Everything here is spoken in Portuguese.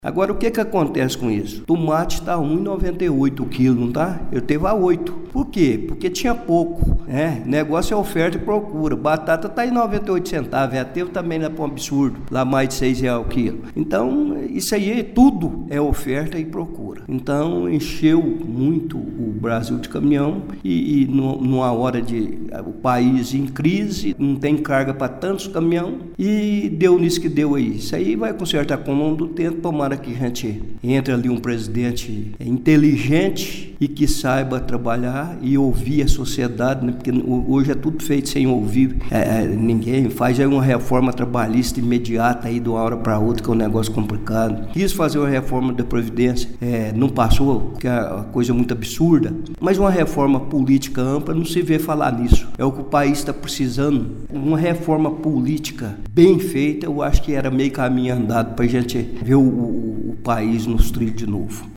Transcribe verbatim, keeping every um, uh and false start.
Agora, o que que acontece com isso? Tomate está um real e noventa e oito centavos o quilo, não tá? Eu teve a oito. Por quê? Porque tinha pouco, né? Negócio é oferta e procura. Batata está em noventa e oito centavos, já teve também lá para um absurdo, lá mais de seis reais o quilo. Então, isso aí tudo é oferta e procura. Então, encheu muito o Brasil de caminhão e, e numa hora de o país em crise, não tem carga para tantos caminhão e deu nisso que deu aí. Isso aí vai consertar com o longo do tempo, tomara que a gente entre ali um presidente inteligente e que saiba trabalhar e ouvir a sociedade, né? Porque hoje é tudo feito sem ouvir é, ninguém. Faz aí uma reforma trabalhista imediata aí de uma hora para outra, que é um negócio complicado. Quis fazer uma reforma da Previdência, é, não passou, que é uma coisa muito absurda, mas uma reforma política ampla não se vê falar nisso. É o que o país está precisando. Uma reforma política bem feita, eu acho que era meio caminho andado para a gente ver o, o, o país nos trilhos de novo.